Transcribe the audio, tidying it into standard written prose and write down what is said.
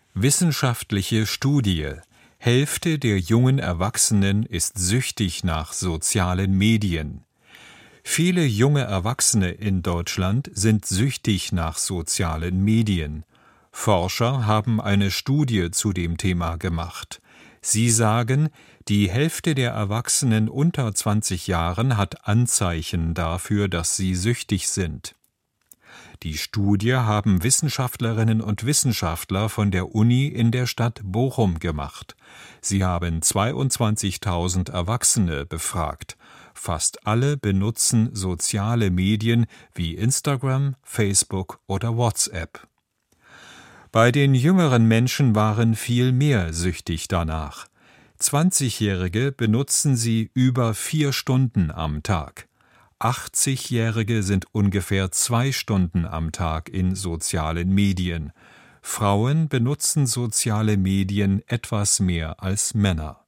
Wissenschaftliche Studie: Hälfte der jungen Erwachsenen ist süchtig nach sozialen Medien. Viele junge Erwachsene in Deutschland sind süchtig nach sozialen Medien. Forscher haben eine Studie zu dem Thema gemacht. Sie sagen, die Hälfte der Erwachsenen unter 20 Jahren hat Anzeichen dafür, dass sie süchtig sind. Die Studie haben Wissenschaftlerinnen und Wissenschaftler von der Uni in der Stadt Bochum gemacht. Sie haben 22.000 Erwachsene befragt. Fast alle benutzen soziale Medien wie Instagram, Facebook oder WhatsApp. Bei den jüngeren Menschen waren viel mehr süchtig danach. 20-Jährige benutzen sie über 4 Stunden am Tag. 80-Jährige sind ungefähr 2 Stunden am Tag in sozialen Medien. Frauen benutzen soziale Medien etwas mehr als Männer.